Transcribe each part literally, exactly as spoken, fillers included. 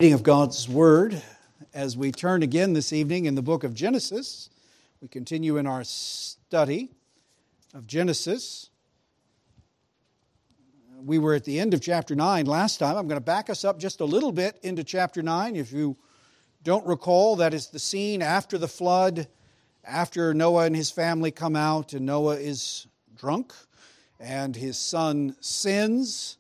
Reading of God's Word as we turn again this evening in the book of Genesis. We continue in our study of Genesis. We were at the end of chapter nine last time. I'm going to back us up just a little bit into chapter nine. If you don't recall, that is the scene after the flood, after Noah and his family come out, and Noah is drunk, and his son sins.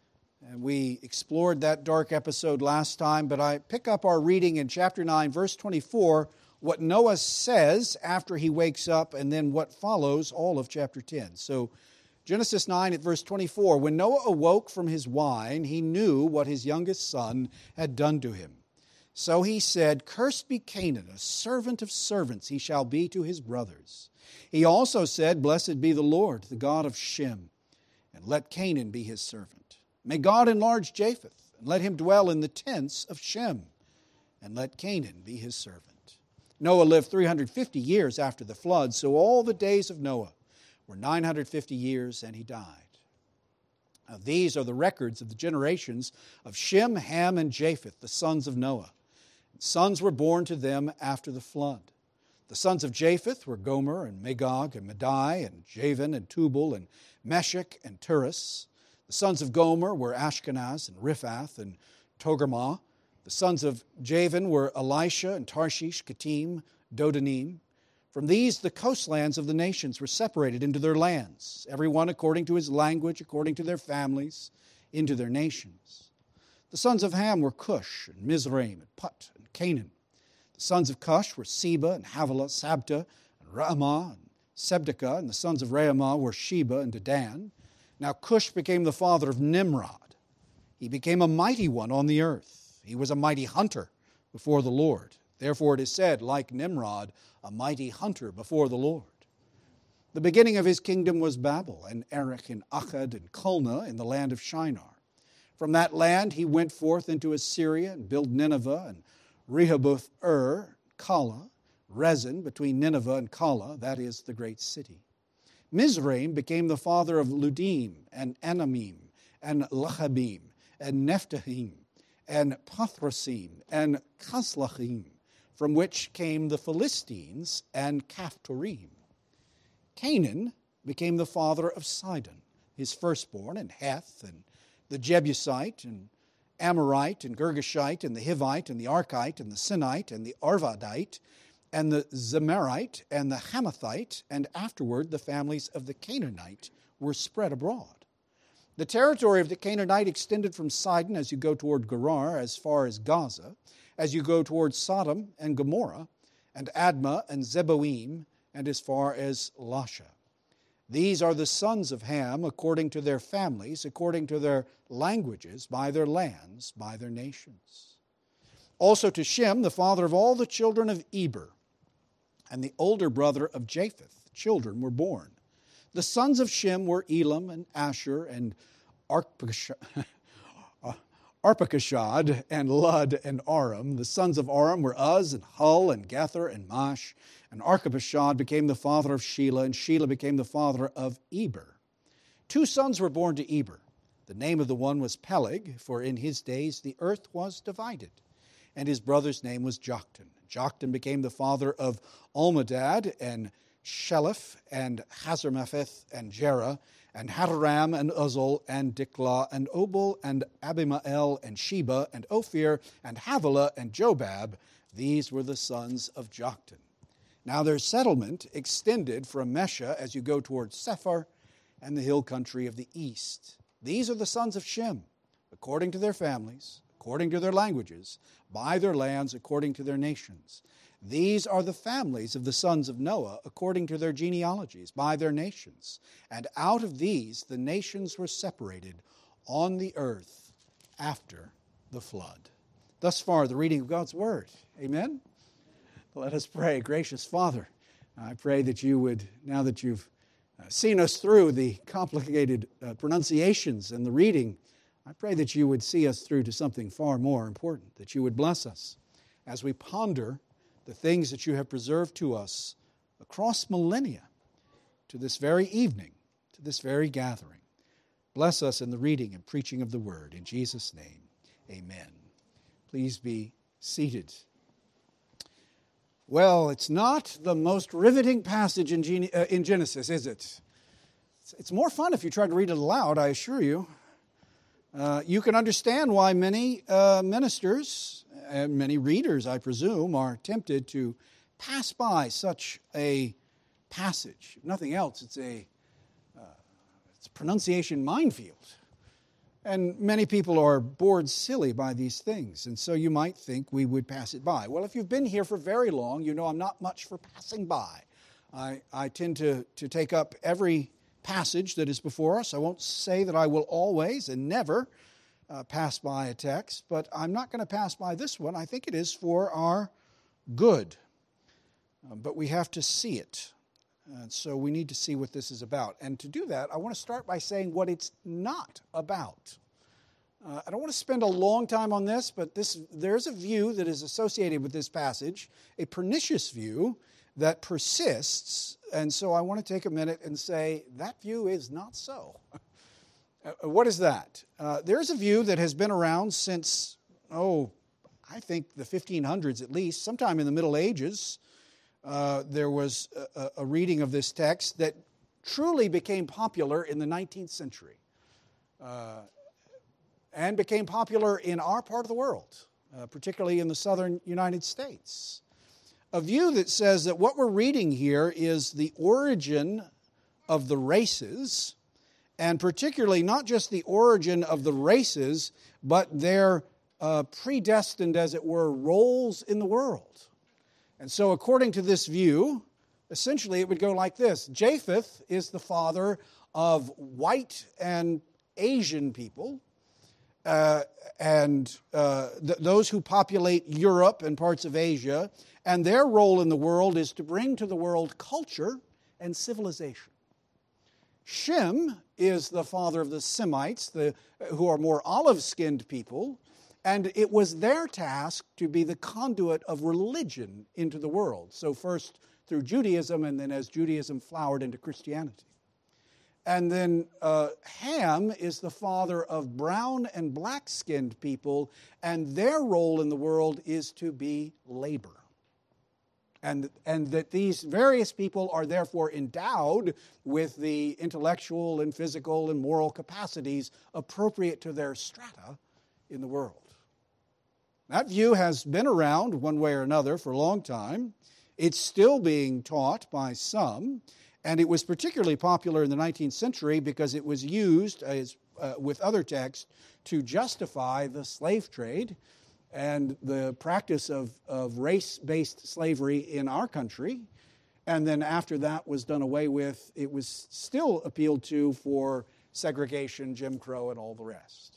And we explored that dark episode last time, but I pick up our reading in chapter nine, verse twenty-four, what Noah says after he wakes up, and then what follows all of chapter ten. So Genesis nine at verse twenty-four, when Noah awoke from his wine, he knew what his youngest son had done to him. So he said, "Cursed be Canaan, a servant of servants he shall be to his brothers." He also said, "Blessed be the Lord, the God of Shem, and let Canaan be his servant. May God enlarge Japheth, and let him dwell in the tents of Shem, and let Canaan be his servant." Noah lived three hundred fifty years after the flood, so all the days of Noah were nine hundred fifty years, and he died. Now, these are the records of the generations of Shem, Ham, and Japheth, the sons of Noah. Sons were born to them after the flood. The sons of Japheth were Gomer, and Magog, and Madai, and Javan, and Tubal, and Meshech, and Tiras. The sons of Gomer were Ashkenaz, and Riphath, and Togarmah. The sons of Javan were Elisha, and Tarshish, Kittim, Dodanim. From these, the coastlands of the nations were separated into their lands, every one according to his language, according to their families, into their nations. The sons of Ham were Cush, and Mizraim, and Put, and Canaan. The sons of Cush were Seba, and Havilah, Sabta, and Raamah, and Sebdekah. And the sons of Raamah were Sheba, and Dedan. Now Cush became the father of Nimrod. He became a mighty one on the earth. He was a mighty hunter before the Lord. Therefore it is said, like Nimrod, a mighty hunter before the Lord. The beginning of his kingdom was Babel, and Erech, and Akkad, and Calneh in the land of Shinar. From that land he went forth into Assyria, and built Nineveh, and Rehoboth, Ur, Calah, Rezin, between Nineveh and Calah, that is the great city. Mizraim became the father of Ludim, and Anamim, and Lachabim, and Nephtahim, and Pathrasim, and Kaslachim, from which came the Philistines and Caphtorim. Canaan became the father of Sidon, his firstborn, and Heth, and the Jebusite, and Amorite, and Girgashite, and the Hivite, and the Archite, and the Sinite, and the Arvadite, and the Zemarite, and the Hamathite, and afterward the families of the Canaanite were spread abroad. The territory of the Canaanite extended from Sidon as you go toward Gerar as far as Gaza, as you go toward Sodom and Gomorrah, and Admah and Zeboim, and as far as Lasha. These are the sons of Ham according to their families, according to their languages, by their lands, by their nations. Also to Shem, the father of all the children of Eber, and the older brother of Japheth, children were born. The sons of Shem were Elam, and Asher, and Arpachshad, and Lud, and Aram. The sons of Aram were Uz, and Hul, and Gether, and Mash. And Arpachshad became the father of Shelah, and Shelah became the father of Eber. Two sons were born to Eber. The name of the one was Peleg, for in his days the earth was divided. And his brother's name was Joktan. Joktan became the father of Almodad, and Sheleph, and Hazarmaveth, and Jerah, and Hadaram, and Uzal, and Diklah, and Obal, and Abimael, and Sheba, and Ophir, and Havilah, and Jobab. These were the sons of Joktan. Now their settlement extended from Mesha as you go toward Sephar and the hill country of the east. These are the sons of Shem, according to their families, according to their languages, by their lands, according to their nations. These are the families of the sons of Noah, according to their genealogies, by their nations. And out of these the nations were separated on the earth after the flood. Thus far, the reading of God's Word. Amen? Let us pray. Gracious Father, I pray that you would, now that you've seen us through the complicated uh, pronunciations and the reading, I pray that you would see us through to something far more important, that you would bless us as we ponder the things that you have preserved to us across millennia, to this very evening, to this very gathering. Bless us in the reading and preaching of the Word. In Jesus' name, amen. Please be seated. Well, it's not the most riveting passage in, Gen- uh, in Genesis, is it? It's, it's more fun if you try to read it aloud, I assure you. Uh, you can understand why many uh, ministers and many readers, I presume, are tempted to pass by such a passage. If nothing else, it's a, uh, it's a pronunciation minefield. And many people are bored silly by these things, and so you might think we would pass it by. Well, if you've been here for very long, you know I'm not much for passing by. I, I tend to, to take up every passage that is before us. I won't say that I will always and never uh, pass by a text, but I'm not going to pass by this one. I think it is for our good, uh, but we have to see it. And so we need to see what this is about. And to do that, I want to start by saying what it's not about. Uh, I don't want to spend a long time on this, but this there's a view that is associated with this passage, a pernicious view that persists. And so I want to take a minute and say that view is not so. uh, what is that? Uh, there's a view that has been around since, oh, I think the fifteen hundreds at least, sometime in the Middle Ages. Uh, there was a, a reading of this text that truly became popular in the nineteenth century uh, and became popular in our part of the world, uh, particularly in the southern United States. A view that says that what we're reading here is the origin of the races, and particularly not just the origin of the races, but their uh, predestined, as it were, roles in the world. And so according to this view, essentially it would go like this. Japheth is the father of white and Asian people, uh, and uh, th- those who populate Europe and parts of Asia, and their role in the world is to bring to the world culture and civilization. Shem is the father of the Semites, the, who are more olive-skinned people, and it was their task to be the conduit of religion into the world. So first through Judaism, and then as Judaism flowered into Christianity. And then uh, Ham is the father of brown and black-skinned people, and their role in the world is to be labor. And, and that these various people are therefore endowed with the intellectual and physical and moral capacities appropriate to their strata in the world. That view has been around one way or another for a long time. It's still being taught by some, and it was particularly popular in the nineteenth century because it was used as, uh, with other texts to justify the slave trade and the practice of, of race-based slavery in our country. And then after that was done away with, it was still appealed to for segregation, Jim Crow, and all the rest.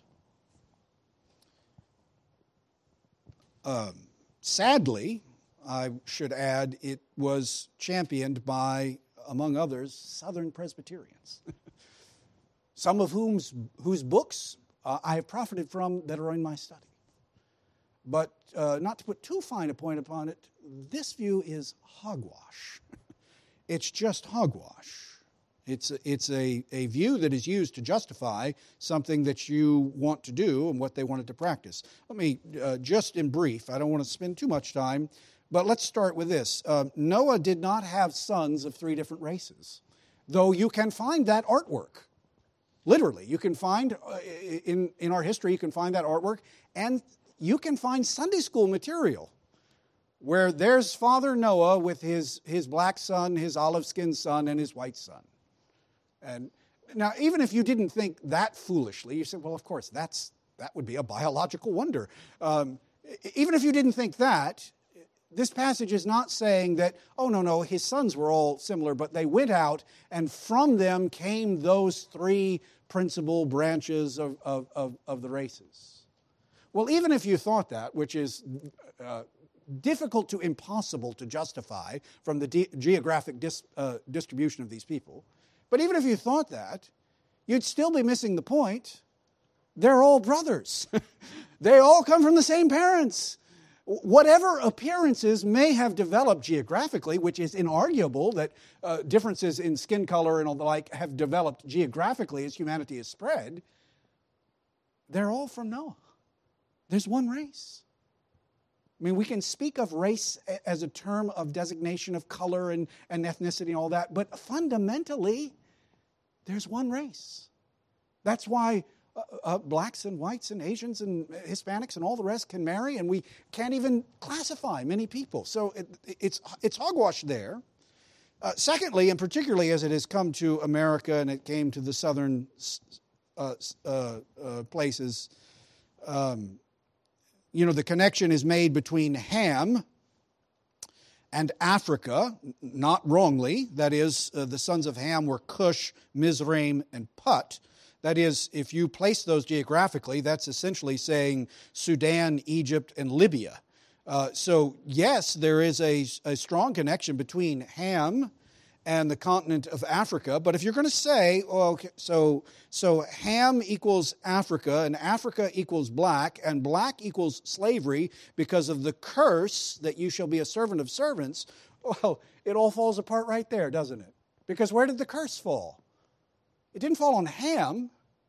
Um, sadly, I should add, it was championed by, among others, Southern Presbyterians, some of whom's, whose books uh, I have profited from that are in my study. But uh, not to put too fine a point upon it, this view is hogwash. It's just hogwash. It's a, it's a, a view that is used to justify something that you want to do and what they wanted to practice. Let me, uh, just in brief, I don't want to spend too much time, but let's start with this. Uh, Noah did not have sons of three different races, though you can find that artwork. Literally, you can find, uh, in, in our history, you can find that artwork, and you can find Sunday school material where there's Father Noah with his, his black son, his olive-skinned son, and his white son. And now, even if you didn't think that foolishly, you said, well, of course, that's that would be a biological wonder. Um, even if you didn't think that, this passage is not saying that, oh, no, no, his sons were all similar, but they went out, and from them came those three principal branches of, of, of, of the races. Well, even if you thought that, which is uh, difficult to impossible to justify from the de- geographic dis, uh, distribution of these people, but even if you thought that, you'd still be missing the point. They're all brothers. They all come from the same parents. Whatever appearances may have developed geographically, which is inarguable that uh, differences in skin color and all the like have developed geographically as humanity has spread, they're all from Noah. There's one race. I mean, we can speak of race as a term of designation of color and, and ethnicity and all that, but fundamentally, there's one race. That's why uh, uh, blacks and whites and Asians and Hispanics and all the rest can marry, and we can't even classify many people. So it, it's, it's hogwash there. Uh, secondly, and particularly as it has come to America and it came to the southern uh, uh, uh, places, um, you know, the connection is made between Ham and Africa, not wrongly. That is, uh, the sons of Ham were Cush, Mizraim, and Put. That is, if you place those geographically, that's essentially saying Sudan, Egypt, and Libya. Uh, so, yes, there is a, a strong connection between Ham and the continent of Africa. But if you're going to say, oh, okay, so, so Ham equals Africa, and Africa equals black, and black equals slavery because of the curse that you shall be a servant of servants, well, it all falls apart right there, doesn't it? Because where did the curse fall? It didn't fall on Ham.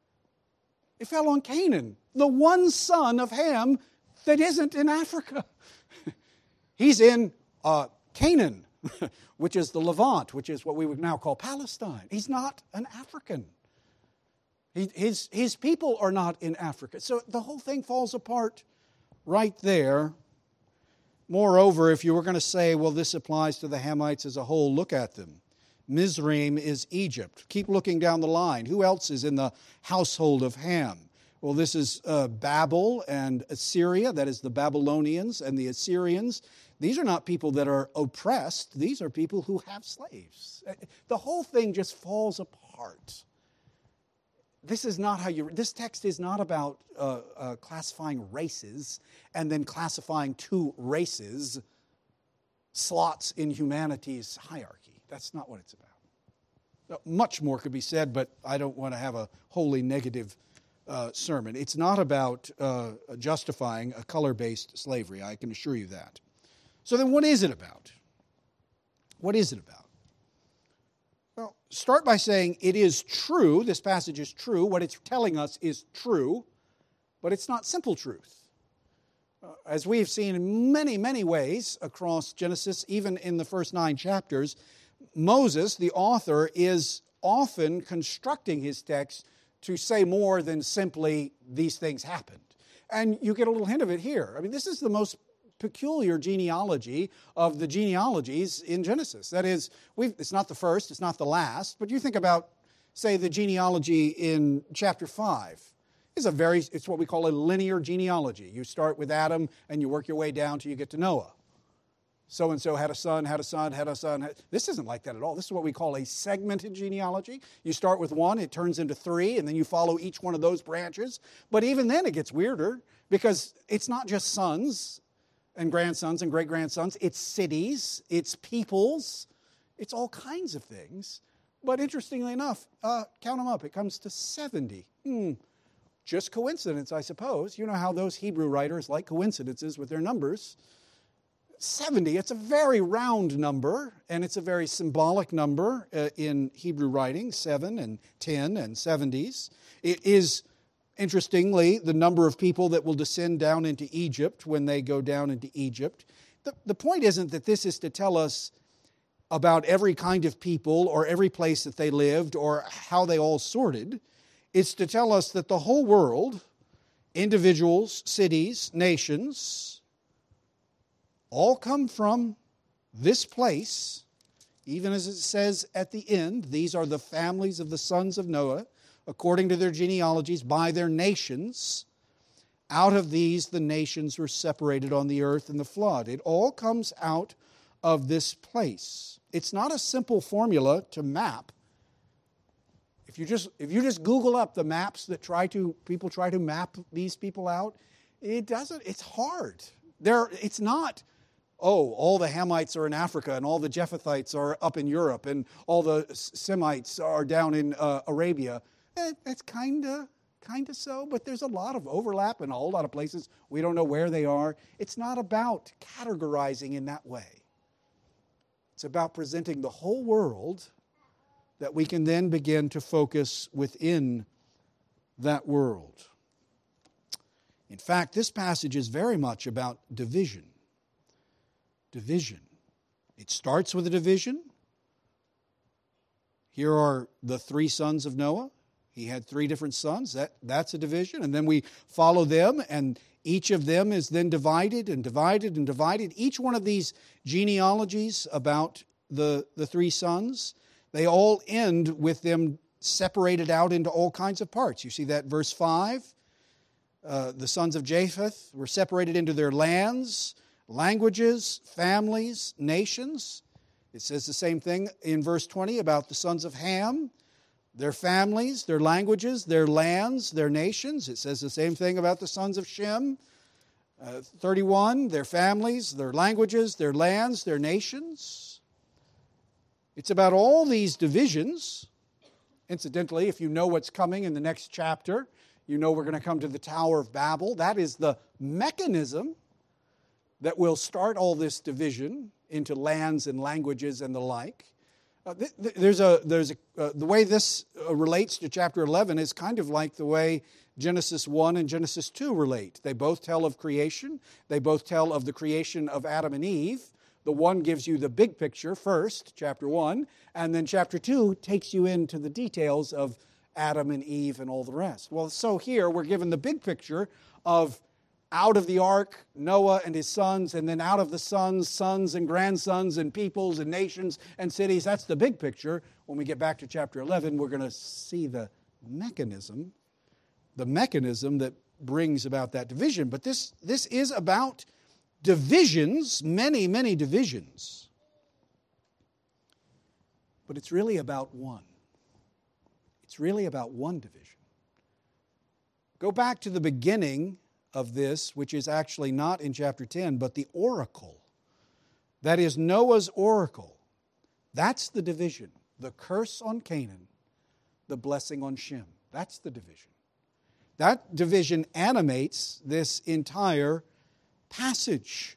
It fell on Canaan, the one son of Ham that isn't in Africa. He's in uh, Canaan, which is the Levant, which is what we would now call Palestine. He's not an African. He, his, his people are not in Africa. So the whole thing falls apart right there. Moreover, if you were going to say, well, this applies to the Hamites as a whole, look at them. Mizraim is Egypt. Keep looking down the line. Who else is in the household of Ham? Well, this is uh, Babel and Assyria, that is the Babylonians and the Assyrians. These are not people that are oppressed. These are people who have slaves. The whole thing just falls apart. This is not how you, this text is not about uh, uh, classifying races and then classifying two races, slots in humanity's hierarchy. That's not what it's about. Much more could be said, but I don't want to have a wholly negative uh, sermon. It's not about uh, justifying a color-based slavery, I can assure you that. So then what is it about? What is it about? Well, start by saying it is true, this passage is true, what it's telling us is true, but it's not simple truth. As we've seen in many, many ways across Genesis, even in the first nine chapters, Moses, the author, is often constructing his text to say more than simply, these things happened. And you get a little hint of it here. I mean, this is the most peculiar genealogy of the genealogies in Genesis. That is, we've, it's not the first, it's not the last, but you think about, say, the genealogy in chapter five. It's a very, it's what we call a linear genealogy. You start with Adam and you work your way down till you get to Noah. So-and-so had a son, had a son, had a son. Had... This isn't like that at all. This is what we call a segmented genealogy. You start with one, it turns into three, and then you follow each one of those branches. But even then it gets weirder because it's not just sons and grandsons and great-grandsons. It's cities, it's peoples, it's all kinds of things. But interestingly enough, uh, count them up. It comes to seventy. Hmm. Just coincidence, I suppose. You know how those Hebrew writers like coincidences with their numbers. seventy, it's a very round number, and it's a very symbolic number uh, in Hebrew writing, seven and ten and seventies. It is, interestingly, the number of people that will descend down into Egypt when they go down into Egypt. The, the point isn't that this is to tell us about every kind of people or every place that they lived or how they all sorted. It's to tell us that the whole world, individuals, cities, nations, all come from this place, even as it says at the end, these are the families of the sons of Noah, according to their genealogies, by their nations. Out of these, the nations were separated on the earth in the flood. It all comes out of this place. It's not a simple formula to map. If you just if you just Google up the maps that try to people try to map these people out, it doesn't. It's hard. There, it's not. Oh, all the Hamites are in Africa, and all the Japhethites are up in Europe, and all the Semites are down in uh, Arabia. Eh, that's kind of kind of so, but there's a lot of overlap in a whole lot of places. We don't know where they are. It's not about categorizing in that way. It's about presenting the whole world that we can then begin to focus within that world. In fact, this passage is very much about division. division. It starts with a division. Here are the three sons of Noah. He had three different sons. That, that's a division. And then we follow them, and each of them is then divided and divided and divided. Each one of these genealogies about the, the three sons, they all end with them separated out into all kinds of parts. You see that verse five. Uh, the sons of Japheth were separated into their lands, languages, families, nations. It says the same thing in verse twenty about the sons of Ham, their families, their languages, their lands, their nations. It says the same thing about the sons of Shem. Uh, thirty-one, their families, their languages, their lands, their nations. It's about all these divisions. Incidentally, if you know what's coming in the next chapter, you know we're going to come to the Tower of Babel. That is the mechanism that will start all this division into lands and languages and the like. Uh, th- th- there's a there's a uh, the way this uh, relates to chapter eleven is kind of like the way Genesis one and Genesis two relate. They both tell of creation. They both tell of the creation of Adam and Eve. The one gives you the big picture first, chapter one, and then chapter two takes you into the details of Adam and Eve and all the rest. Well, so here we're given the big picture of out of the ark, Noah and his sons, and then out of the sons, sons and grandsons and peoples and nations and cities. That's the big picture. When we get back to chapter eleven, we're going to see the mechanism, the mechanism that brings about that division. But this, this is about divisions, many, many divisions. But it's really about one. It's really about one division. Go back to the beginning of this, which is actually not in chapter ten, but the oracle. That is Noah's oracle. That's the division. The curse on Canaan, the blessing on Shem. That's the division. That division animates this entire passage.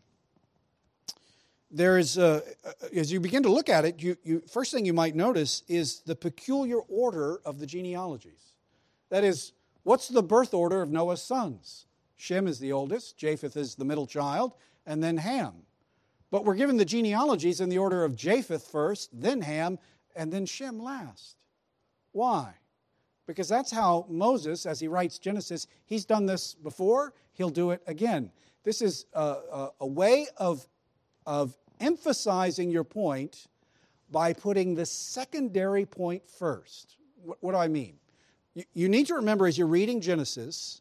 There is, a, as you begin to look at it, you, you, first thing you might notice is the peculiar order of the genealogies. That is, what's the birth order of Noah's sons? Shem is the oldest, Japheth is the middle child, and then Ham. But we're given the genealogies in the order of Japheth first, then Ham, and then Shem last. Why? Because that's how Moses, as he writes Genesis, he's done this before, he'll do it again. This is a, a, a way of, of emphasizing your point by putting the secondary point first. What, what do I mean? You, you need to remember as you're reading Genesis,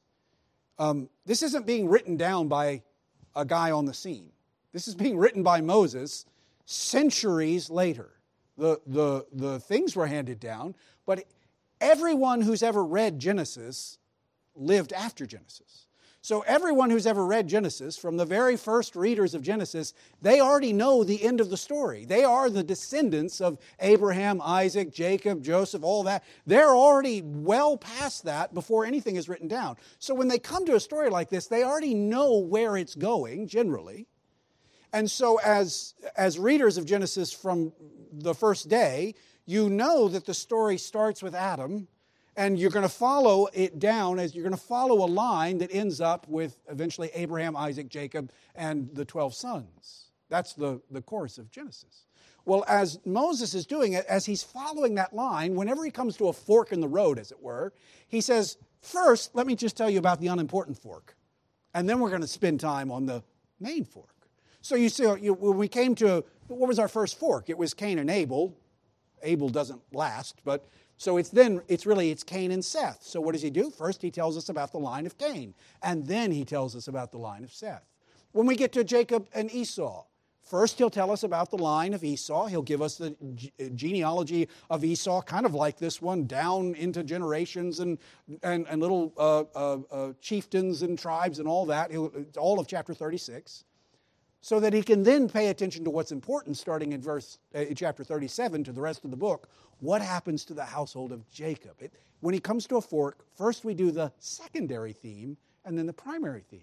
um, this isn't being written down by a guy on the scene. This is being written by Moses centuries later. The, the, the things were handed down, but everyone who's ever read Genesis lived after Genesis. So everyone who's ever read Genesis, from the very first readers of Genesis, they already know the end of the story. They are the descendants of Abraham, Isaac, Jacob, Joseph, all that. They're already well past that before anything is written down. So when they come to a story like this, they already know where it's going, generally. And so as, as readers of Genesis from the first day, you know that the story starts with Adam, and you're going to follow it down as you're going to follow a line that ends up with eventually Abraham, Isaac, Jacob, and the twelve sons. That's the, the course of Genesis. Well, as Moses is doing it, as he's following that line, whenever he comes to a fork in the road, as it were, he says, first, let me just tell you about the unimportant fork. And then we're going to spend time on the main fork. So you see, you, when we came to, what was our first fork? It was Cain and Abel. Abel doesn't last, but so it's then, it's really, it's Cain and Seth. So what does he do? First he tells us about the line of Cain, and then he tells us about the line of Seth. When we get to Jacob and Esau, first he'll tell us about the line of Esau. He'll give us the genealogy of Esau, kind of like this one, down into generations and, and, and little uh, uh, uh, chieftains and tribes and all that, He'll, all of chapter thirty-six. So that he can then pay attention to what's important, starting in verse uh, chapter thirty-seven to the rest of the book. What happens to the household of Jacob? It, when he comes to a fork, first we do the secondary theme and then the primary theme.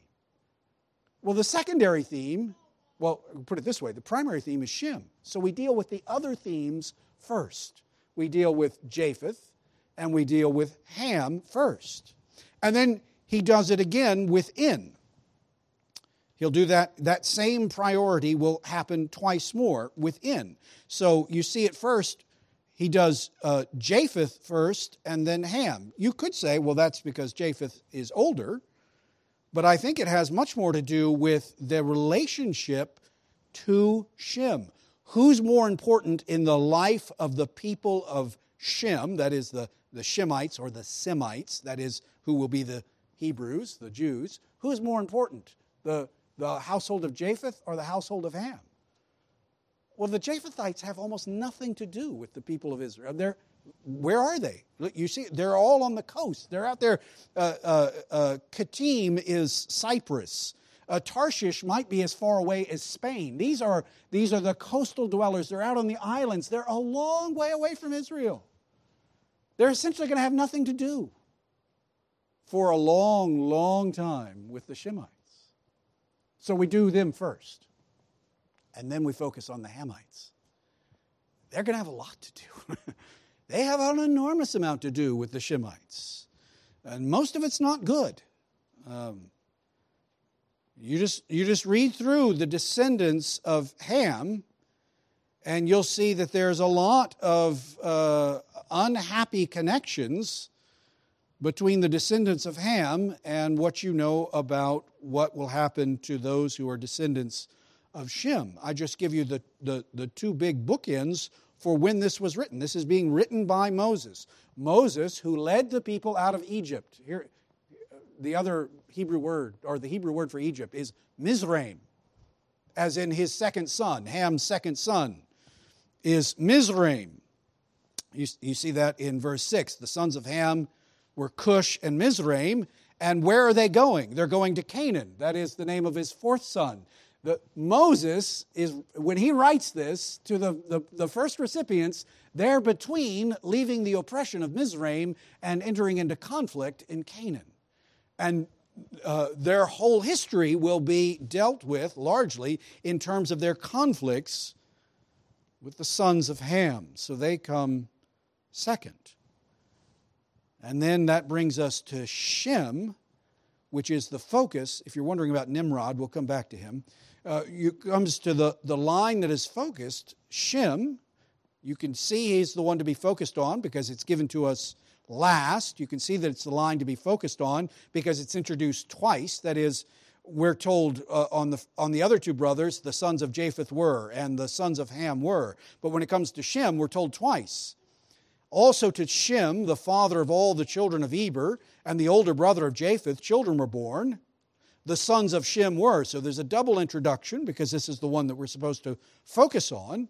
Well, the secondary theme, well, put it this way, the primary theme is Shem. So we deal with the other themes first. We deal with Japheth and we deal with Ham first. And then he does it again within. He'll do that. That same priority will happen twice more within. So you see it first. He does uh, Japheth first and then Ham. You could say, well, that's because Japheth is older. But I think it has much more to do with the relationship to Shem. Who's more important in the life of the people of Shem, that is the, the Shemites or the Semites, that is who will be the Hebrews, the Jews? Who's more important, the, the household of Japheth or the household of Ham? Well, the Japhethites have almost nothing to do with the people of Israel. They're, where are they? Look, you see, they're all on the coast. They're out there. Uh, uh, uh, Kittim is Cyprus. Uh, Tarshish might be as far away as Spain. These are, these are the coastal dwellers. They're out on the islands. They're a long way away from Israel. They're essentially going to have nothing to do for a long, long time with the Shemites. So we do them first. And then we focus on the Hamites. They're going to have a lot to do. They have an enormous amount to do with the Shemites. And most of it's not good. Um, you just, you just read through the descendants of Ham, and you'll see that there's a lot of uh, unhappy connections between the descendants of Ham and what you know about what will happen to those who are descendants of Shem. I just give you the, the, the two big bookends for when this was written. This is being written by Moses. Moses, who led the people out of Egypt. Here, the other Hebrew word, or the Hebrew word for Egypt, is Mizraim, as in his second son. Ham's second son is Mizraim. You, you see that in verse six. The sons of Ham were Cush and Mizraim. And where are they going? They're going to Canaan. That is the name of his fourth son. The, Moses, is when he writes this to the, the, the first recipients, they're between leaving the oppression of Mizraim and entering into conflict in Canaan. And uh, their whole history will be dealt with largely in terms of their conflicts with the sons of Ham. So they come second. And then that brings us to Shem, which is the focus. If you're wondering about Nimrod, we'll come back to him. Uh, it comes to the, the line that is focused, Shem. You can see he's the one to be focused on because it's given to us last. You can see that it's the line to be focused on because it's introduced twice. That is, we're told uh, on the on the other two brothers, the sons of Japheth were and the sons of Ham were. But when it comes to Shem, we're told twice. Also to Shem, the father of all the children of Eber, and the older brother of Japheth, children were born. The sons of Shem were. So there's a double introduction because this is the one that we're supposed to focus on.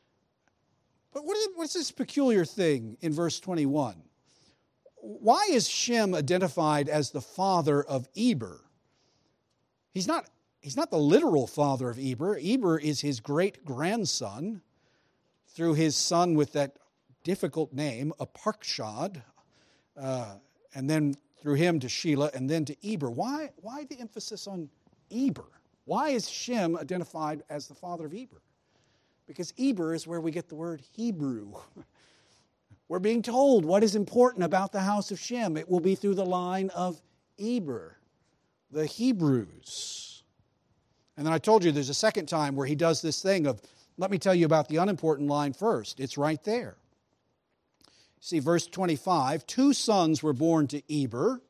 But what is, what's this peculiar thing in verse twenty-one? Why is Shem identified as the father of Eber? He's not, he's not the literal father of Eber. Eber is his great-grandson through his son with that difficult name, Arpachshad, uh, and then through him to Shelah, and then to Eber. Why, why the emphasis on Eber? Why is Shem identified as the father of Eber? Because Eber is where we get the word Hebrew. We're being told what is important about the house of Shem. It will be through the line of Eber, the Hebrews. And then I told you there's a second time where he does this thing of, let me tell you about the unimportant line first. It's right there. See, verse twenty-five, two sons were born to Eber.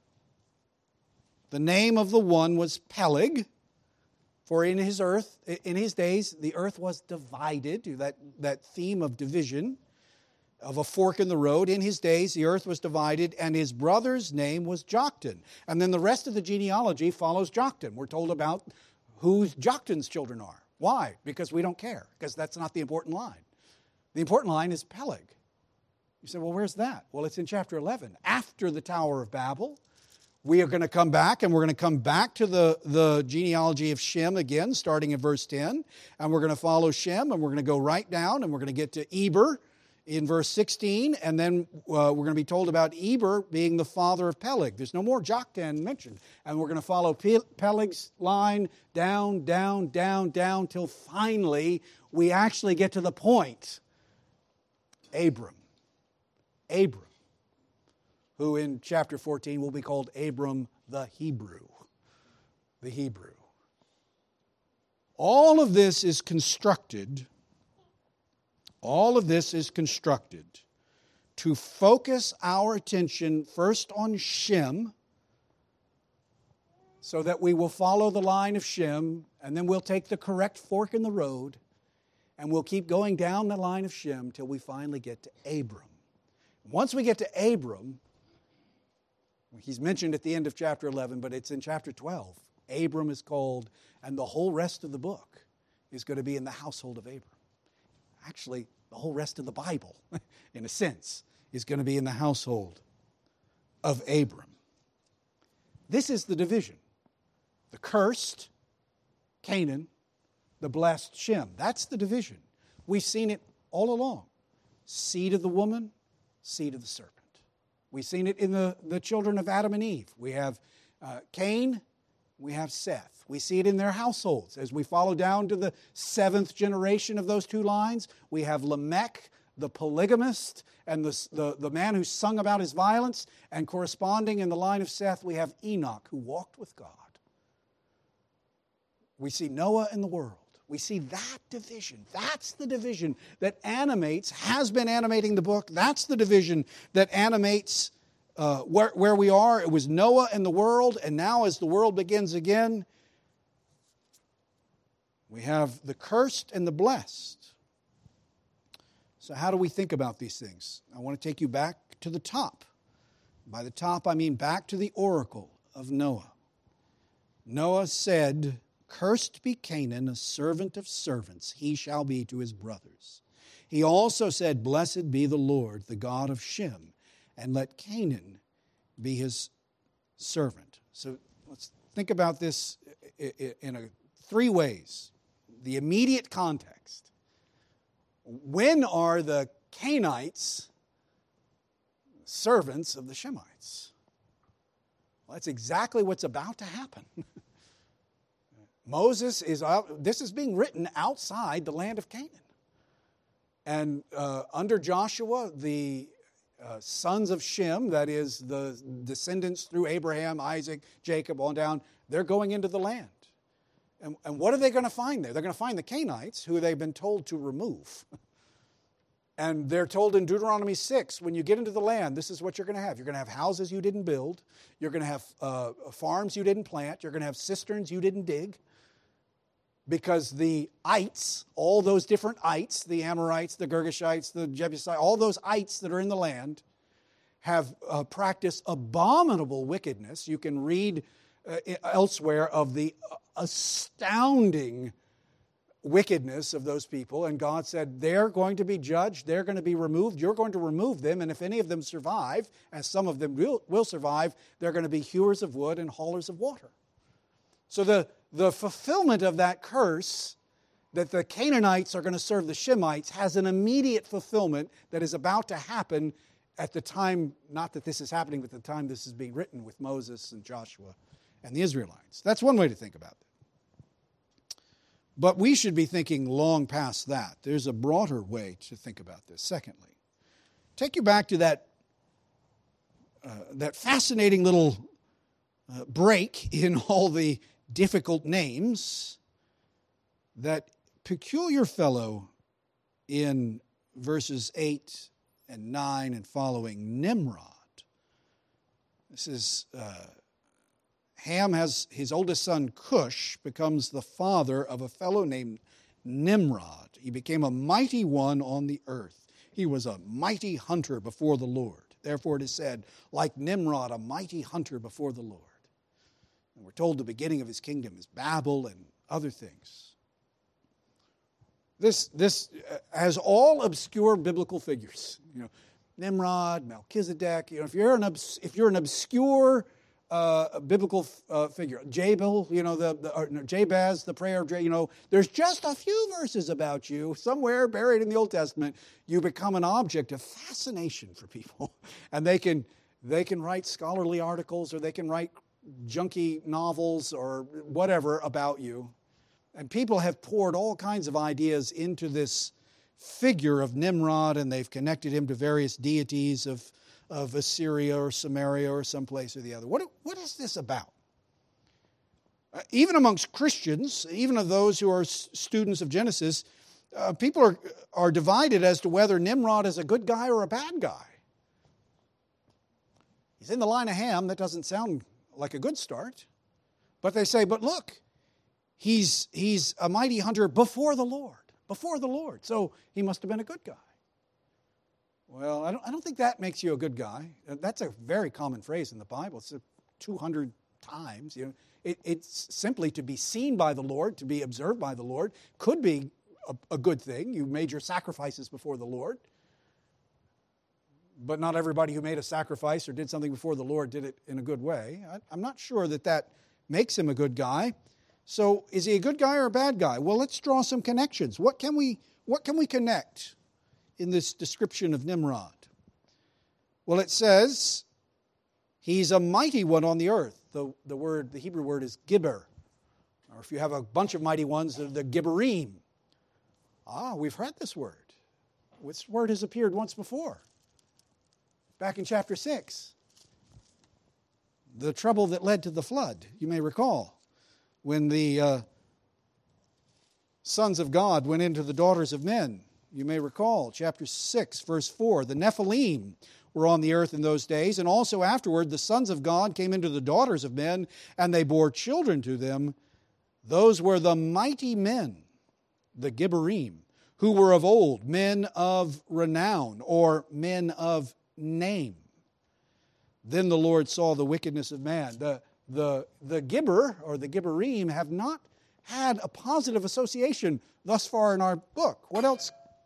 The name of the one was Peleg, for in his earth, in his days, the earth was divided, that, that theme of division, of a fork in the road. In his days, the earth was divided, and his brother's name was Joktan. And then the rest of the genealogy follows Joktan. We're told about who Joktan's children are. Why? Because we don't care, because that's not the important line. The important line is Peleg. You say, well, where's that? Well, it's in chapter eleven. After the Tower of Babel, we are going to come back, and we're going to come back to the, the genealogy of Shem again, starting in verse ten. And we're going to follow Shem, and we're going to go right down, and we're going to get to Eber in verse sixteen. And then uh, we're going to be told about Eber being the father of Peleg. There's no more Joktan mentioned. And we're going to follow Peleg's line down, down, down, down, till finally we actually get to the point. Abram. Abram, who in chapter fourteen will be called Abram the Hebrew. The Hebrew. All of this is constructed, all of this is constructed to focus our attention first on Shem, so that we will follow the line of Shem, and then we'll take the correct fork in the road, and we'll keep going down the line of Shem till we finally get to Abram. Once we get to Abram, he's mentioned at the end of chapter eleven, but it's in chapter twelve. Abram is called, and the whole rest of the book is going to be in the household of Abram. Actually, the whole rest of the Bible, in a sense, is going to be in the household of Abram. This is the division. The cursed, Canaan, the blessed, Shem. That's the division. We've seen it all along. Seed of the woman, seed of the serpent. We've seen it in the, the children of Adam and Eve. We have uh, Cain, we have Seth. We see it in their households. As we follow down to the seventh generation of those two lines, we have Lamech, the polygamist, and the, the, the man who sung about his violence. And corresponding in the line of Seth, we have Enoch, who walked with God. We see Noah in the world. We see that division. That's the division that animates, has been animating the book. That's the division that animates uh, where, where we are. It was Noah and the world, and now as the world begins again, we have the cursed and the blessed. So how do we think about these things? I want to take you back to the top. By the top, I mean back to the oracle of Noah. Noah said, "Cursed be Canaan, a servant of servants, he shall be to his brothers." He also said, "Blessed be the Lord, the God of Shem, and let Canaan be his servant." So let's think about this in a, three ways. The immediate context. When are the Canaanites servants of the Shemites? Well, that's exactly what's about to happen. Moses is out, this is being written outside the land of Canaan. And uh, under Joshua, the uh, sons of Shem, that is the descendants through Abraham, Isaac, Jacob, on down, they're going into the land. And, and what are they going to find there? They're going to find the Canaanites, who they've been told to remove. And they're told in Deuteronomy six, when you get into the land, this is what you're going to have. You're going to have houses you didn't build. You're going to have uh, farms you didn't plant. You're going to have cisterns you didn't dig. Because the ites, all those different ites, the Amorites, the Girgashites, the Jebusites, all those ites that are in the land have uh, practiced abominable wickedness. You can read uh, elsewhere of the astounding wickedness of those people. And God said, they're going to be judged, they're going to be removed, you're going to remove them, and if any of them survive, as some of them will, will survive, they're going to be hewers of wood and haulers of water. So the The fulfillment of that curse, that the Canaanites are going to serve the Shemites, has an immediate fulfillment that is about to happen at the time, not that this is happening, but the time this is being written with Moses and Joshua and the Israelites. That's one way to think about it. But we should be thinking long past that. There's a broader way to think about this. Secondly, take you back to that, uh, that fascinating little uh, break in all the difficult names, that peculiar fellow in verses eight and nine and following, Nimrod. This is, uh, Ham has his oldest son, Cush, becomes the father of a fellow named Nimrod. He became a mighty one on the earth. He was a mighty hunter before the Lord. Therefore it is said, like Nimrod, a mighty hunter before the Lord. And we're told the beginning of his kingdom is Babel and other things. This, this has all obscure biblical figures. You know, Nimrod, Melchizedek. You know, if you're an obs- if you're an obscure uh, biblical uh, figure, Jabal, you know, the, the or, no, Jabez, the prayer of Jabez. You know, there's just a few verses about you somewhere buried in the Old Testament. You become an object of fascination for people, and they can they can write scholarly articles, or they can write junky novels or whatever about you. And people have poured all kinds of ideas into this figure of Nimrod, and they've connected him to various deities of, of Assyria or Samaria or someplace or the other. What, what is this about? Uh, even amongst Christians, even of those who are s- students of Genesis, uh, people are, are divided as to whether Nimrod is a good guy or a bad guy. He's in the line of Ham. That doesn't sound like a good start. But they say, but look, he's, he's a mighty hunter before the Lord. Before the Lord. So he must have been a good guy. Well, I don't, I don't think that makes you a good guy. That's a very common phrase in the Bible. It's two hundred times. You know, it, it's simply to be seen by the Lord, to be observed by the Lord. Could be a, a good thing. You made your sacrifices before the Lord. But not everybody who made a sacrifice or did something before the Lord did it in a good way. I, I'm not sure that that makes him a good guy. So is he a good guy or a bad guy? Well, let's draw some connections. What can we, what can we connect in this description of Nimrod? Well, it says he's a mighty one on the earth. The, the word, the Hebrew word is gibber. Or if you have a bunch of mighty ones, they're the gibberim. Ah, we've heard this word. This word has appeared once before. Back in chapter six. The trouble that led to the flood, you may recall. When the uh, sons of God went into the daughters of men, you may recall, chapter six, verse four, the Nephilim were on the earth in those days, and also afterward the sons of God came into the daughters of men, and they bore children to them. Those were the mighty men, the Gibberim, who were of old, men of renown, or men of name. Then the Lord saw the wickedness of man. The The, the Gibber, or the Gibberim, have not had a positive association thus far in our book. What else?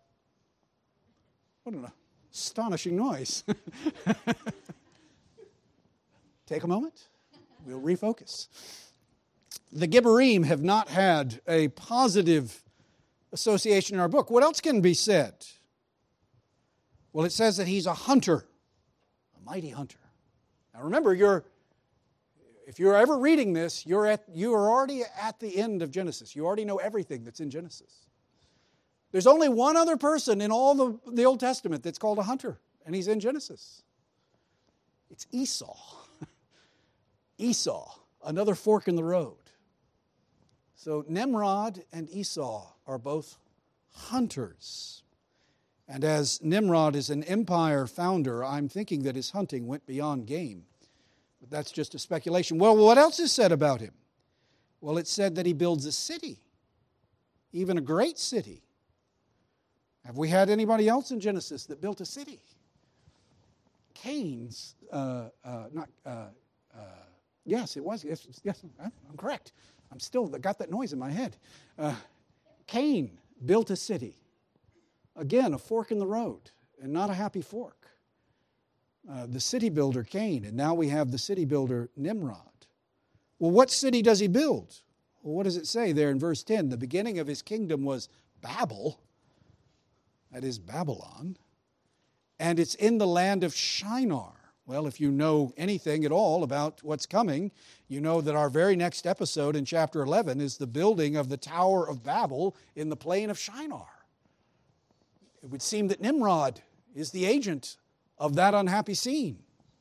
What an astonishing noise. Take a moment. We'll refocus. The Gibberim have not had a positive association in our book. What else can be said? Well, it says that he's a hunter, a mighty hunter. Now remember, you're If you're ever reading this, you're at you are already at the end of Genesis. You already know everything that's in Genesis. There's only one other person in all the, the Old Testament that's called a hunter, and he's in Genesis. It's Esau. Esau, another fork in the road. So Nimrod and Esau are both hunters. And as Nimrod is an empire founder, I'm thinking that his hunting went beyond game. But that's just a speculation. Well, what else is said about him? Well, it's said that he builds a city, even a great city. Have we had anybody else in Genesis that built a city? Cain's, uh, uh, not, uh, uh, yes, it was. Yes, yes, I'm correct. I'm still got that noise in my head. Uh, Cain built a city. Again, a fork in the road, and not a happy fork. Uh, the city builder, Cain, and now we have the city builder, Nimrod. Well, what city does he build? Well, what does it say there in verse ten? The beginning of his kingdom was Babel, that is Babylon, and it's in the land of Shinar. Well, if you know anything at all about what's coming, you know that our very next episode in chapter eleven is the building of the Tower of Babel in the plain of Shinar. It would seem that Nimrod is the agent of that unhappy scene.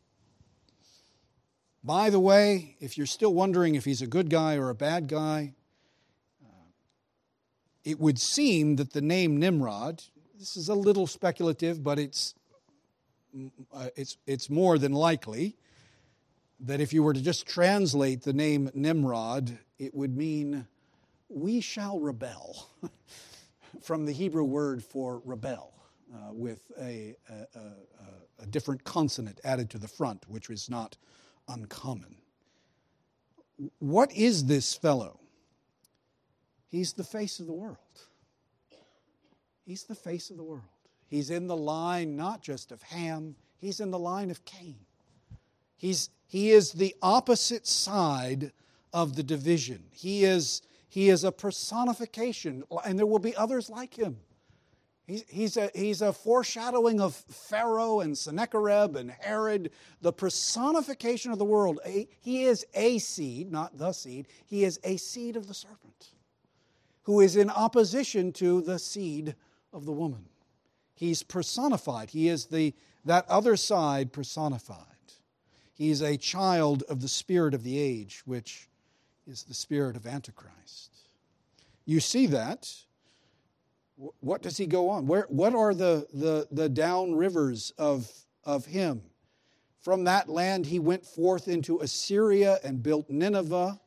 By the way, if you're still wondering if he's a good guy or a bad guy, uh, it would seem that the name Nimrod, this is a little speculative, but it's uh, it's it's more than likely that if you were to just translate the name Nimrod, it would mean we shall rebel, from the Hebrew word for rebel. Uh, with a, a, a, a different consonant added to the front, which was not uncommon. What is this fellow? He's the face of the world. He's the face of the world. He's in the line not just of Ham, he's in the line of Cain. He's, he is the opposite side of the division. He is, he is a personification, and there will be others like him. He's, he's, a, he's a foreshadowing of Pharaoh and Sennacherib and Herod, the personification of the world. He is a seed, not the seed. He is a seed of the serpent who is in opposition to the seed of the woman. He's personified. He is the that other side personified. He's a child of the spirit of the age, which is the spirit of Antichrist. You see that. What does he go on? Where, what are the, the, the down rivers of, of him? From that land he went forth into Assyria and built Nineveh.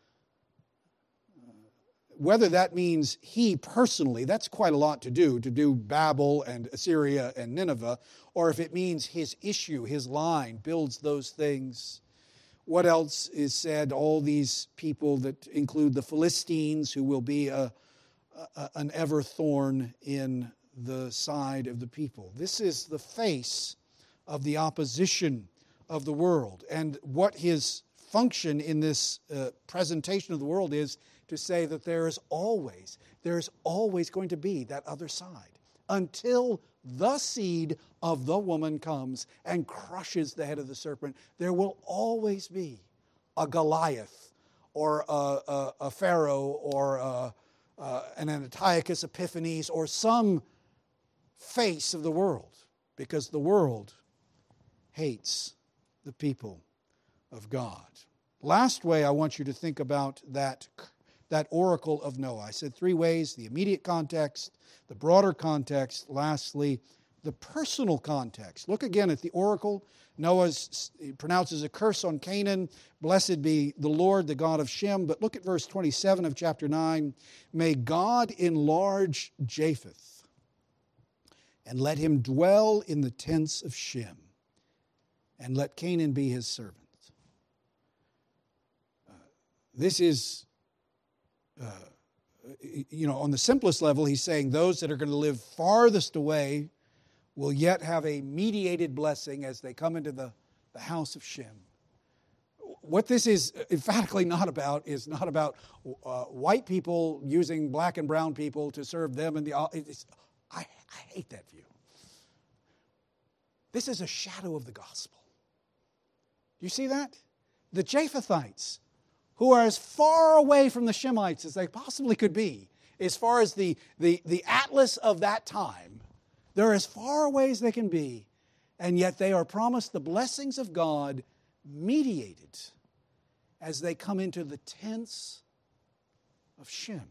Whether that means he personally, that's quite a lot to do, to do Babel and Assyria and Nineveh, or if it means his issue, his line, builds those things. What else is said? All these people that include the Philistines, who will be a, a, an ever thorn in the side of the people. This is the face of the opposition of the world. And what his function in this uh, presentation of the world is to say that there is always, there is always going to be that other side until the seed of the woman comes and crushes the head of the serpent. There will always be a Goliath or a, a, a Pharaoh or a, a, an Antiochus Epiphanes or some face of the world, because the world hates the people of God. Last way I want you to think about that that oracle of Noah. I said three ways: the immediate context, the broader context, lastly, the personal context. Look again at the oracle. Noah pronounces a curse on Canaan. Blessed be the Lord, the God of Shem. But look at verse twenty-seven of chapter nine. May God enlarge Japheth, and let him dwell in the tents of Shem, and let Canaan be his servant. Uh, this is Uh, you know, on the simplest level, he's saying those that are going to live farthest away will yet have a mediated blessing as they come into the, the house of Shem. What this is emphatically not about is not about uh, white people using black and brown people to serve them in the... It's, I, I hate that view. This is a shadow of the gospel. Do you see that? The Japhethites, who are as far away from the Shemites as they possibly could be, as far as the, the, the atlas of that time, they're as far away as they can be, and yet they are promised the blessings of God mediated as they come into the tents of Shem.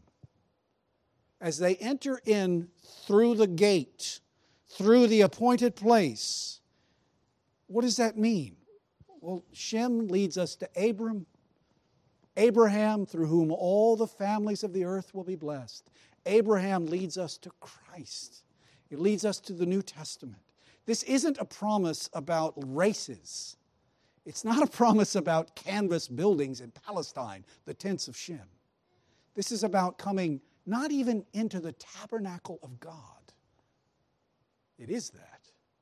As they enter in through the gate, through the appointed place. What does that mean? Well, Shem leads us to Abram, Abraham, through whom all the families of the earth will be blessed. Abraham leads us to Christ. It leads us to the New Testament. This isn't a promise about races. It's not a promise about canvas buildings in Palestine, the tents of Shem. This is about coming not even into the tabernacle of God. It is that.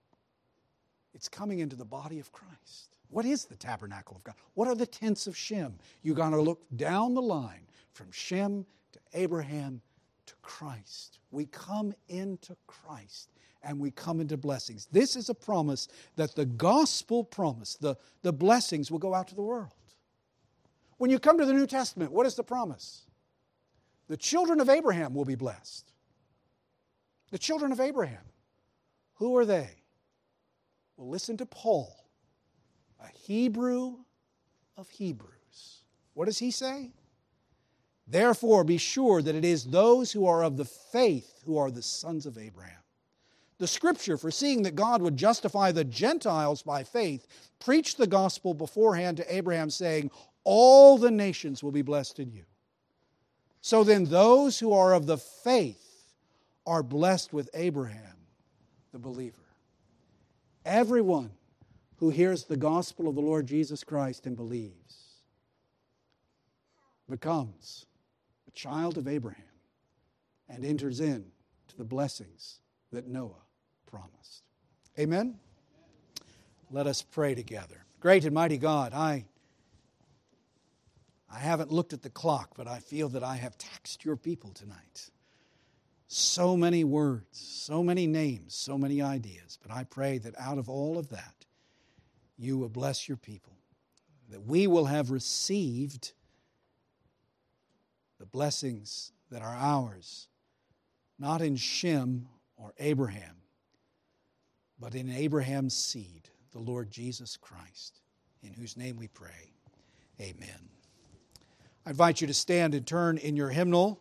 It's coming into the body of Christ. What is the tabernacle of God? What are the tents of Shem? You've got to look down the line from Shem to Abraham to Christ. We come into Christ and we come into blessings. This is a promise that the gospel promise, the, the blessings will go out to the world. When you come to the New Testament, what is the promise? The children of Abraham will be blessed. The children of Abraham. Who are they? Well, listen to Paul, a Hebrew of Hebrews. What does he say? Therefore, be sure that it is those who are of the faith who are the sons of Abraham. The Scripture, foreseeing that God would justify the Gentiles by faith, preached the gospel beforehand to Abraham, saying, all the nations will be blessed in you. So then those who are of the faith are blessed with Abraham, the believer. Everyone who hears the gospel of the Lord Jesus Christ and believes becomes a child of Abraham and enters in to the blessings that Noah promised. Amen? Let us pray together. Great and mighty God, I, I haven't looked at the clock, but I feel that I have taxed your people tonight. So many words, so many names, so many ideas. But I pray that out of all of that, you will bless your people, that we will have received the blessings that are ours, not in Shem or Abraham, but in Abraham's seed, the Lord Jesus Christ, in whose name we pray. Amen. I invite you to stand and turn in your hymnal